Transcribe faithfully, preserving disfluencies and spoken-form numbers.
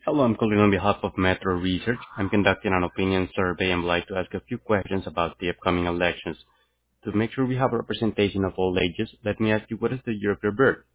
Hello, I'm calling on behalf of Metro Research. I'm conducting an opinion survey and would like to ask a few questions about the upcoming elections. To make sure we have a representation of all ages, let me ask you, what is the year of your birth?